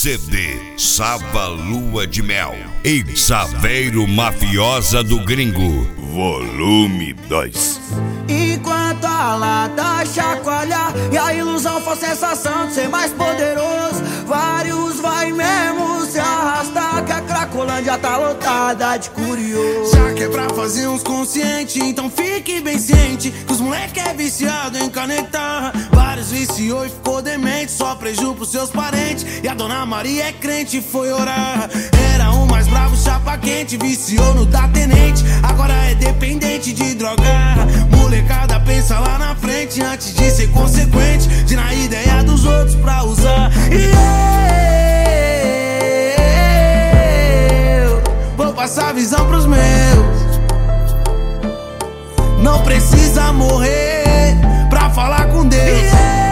CD Saba Lua de Mel e Saveiro Mafiosa do Gringo, volume 2. Enquanto a lata chacoalha e a ilusão for sensação de ser mais poderoso, vários vai mesmo se arrastar, que a Cracolândia tá lotada de curioso. Já que é pra fazer uns conscientes, então fique bem ciente que os moleque é viciado em canetar. Vários viciou e ficou demente, só preju pros seus parentes. E a dona Maria é crente e foi orar. Era o mais bravo, chapa quente, viciou no da tenente, agora é dependente de drogar. Molecada pensa lá na frente antes de ser consequente, de na ideia dos outros pra usar. E eu vou passar a visão pros meus. Não precisa morrer pra falar com Deus.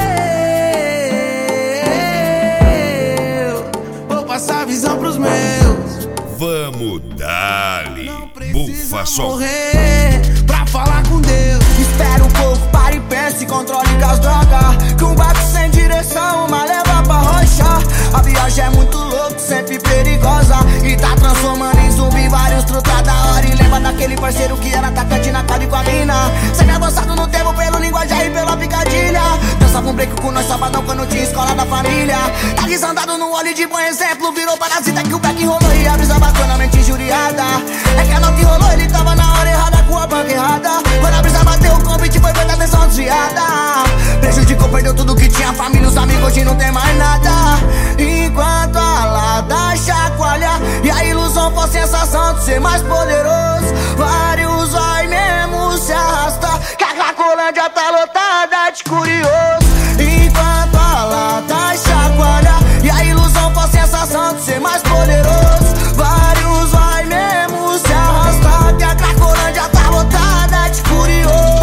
Eu vou passar a visão pros meus. Vamos dar-lhe, bufa som. Morrer pra falar com Deus. Espera um pouco, pare e pense, controle com as drogas, que um barco sem direção, uma leva pra rocha. A viagem é muito louca, sempre perigosa, e tá transformando em zumbi vários truta da hora. E lembra daquele parceiro que era atacante na calle com a mina, sempre avançado no tempo pelo linguajar e pela picadilha. Dançava um break com nós sabadão quando tinha escola da família. Tá desandado no olho de bom exemplo, virou parasita que o back rolou e a brisa bacanamente injuriada. É que a nota rolou, ele tava na hora errada com a banca errada. Quando a brisa bateu, o convite foi feita atenção desviada. Prejudicou, perdeu tudo que tinha, família, os amigos, hoje não tem mais nada. Enquanto a lata chacoalha e a ilusão for sensação de ser mais poderoso, vários vai mesmo se arrastar, que a Cracolândia tá lotada de curioso. Enquanto a lata chacoalha e a ilusão for sensação de ser mais poderoso, vários vai mesmo se arrastar, que a Cracolândia tá lotada de curioso.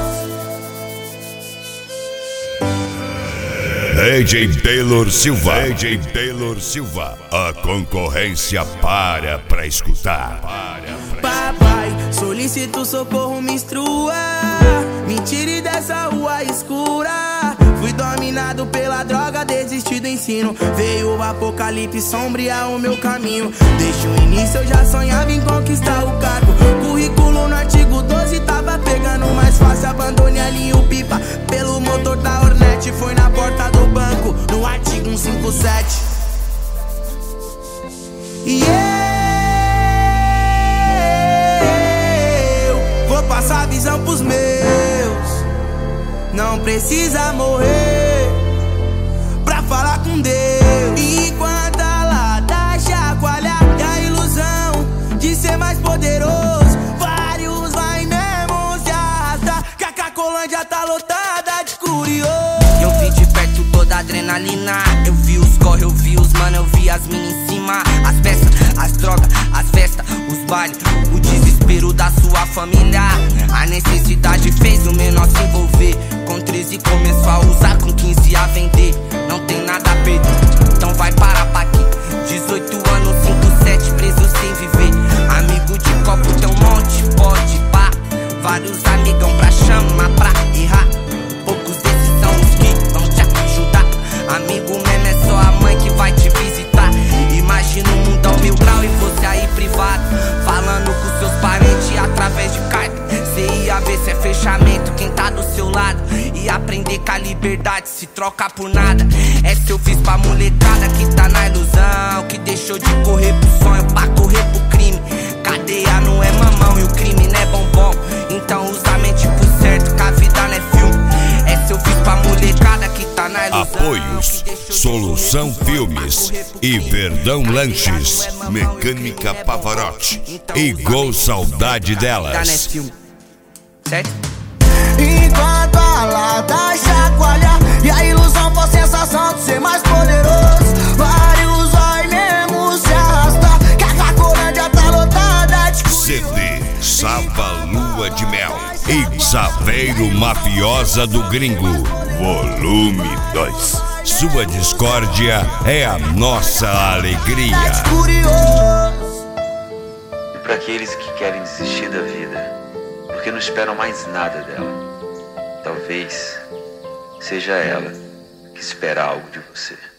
DJ Taylor Silva, DJ Taylor Silva, a concorrência para pra escutar. Papai, solicito socorro, me instrua, me tire dessa rua escura. Fui dominado pela droga, desisti do ensino, veio o apocalipse sombrear o meu caminho. Desde o início eu já sonhava em conquistar o cargo, currículo no artigo 12 tava pegando mais fácil. Abandone a linha o pipa pelo motor da Hornet, foi na porta do banco no artigo 157. E eu vou passar a visão pros meus. Não precisa morrer pra falar com Deus. Enquanto a lata chacoalha e a ilusão de ser mais poderoso, vários vai mesmo se arrastar, que a Cracolândia tá lotada de curioso. Eu vi de perto toda a adrenalina, eu vi os corre, eu vi os mano, eu vi as minas em cima, as peças, as drogas, as festas, os bailes, o desespero da sua família. A necessidade fez o menor se envolver, com 13 começou a usar, com 15 a vender. Não tem nada a perder, então vai parar pra aqui. 18 anos, 5-7, preso sem viver. Amigo de copo tem um monte, pode pá. Vários amigão pra chamar, pra errar. Poucos desses são os que vão te ajudar. Amigo mesmo é só a mãe que vai te visitar. Imagina um mundão 1000 grau e você aí privado, falando com seus parentes através de carta. Cê ia ver se é fechamento quem tá do seu lado, e aprender que a liberdade se troca por nada. Essa eu fiz pra molecada que tá na ilusão, que deixou de correr pro sonho pra correr pro crime. Cadeia não é mamão e o crime não é bombom, então usa a mente pro certo, que a vida não é filme. Essa eu fiz pra molecada que tá na ilusão. Apoios Solução Filmes e Verdão Lanches, Mecânica Pavarotti e Gol Saudade Delas. Certo? Enquanto a lata chacoalha e a ilusão for sensação de ser mais poderoso, vários vai mesmo se arrastar, que a Cracolândia tá lotada de curioso. CD Saba Lua de Mel e Saveiro Mafiosa do Gringo, volume 2. Sua discórdia é a nossa alegria. E para aqueles que querem desistir da vida, porque não esperam mais nada dela, talvez seja ela que espera algo de você.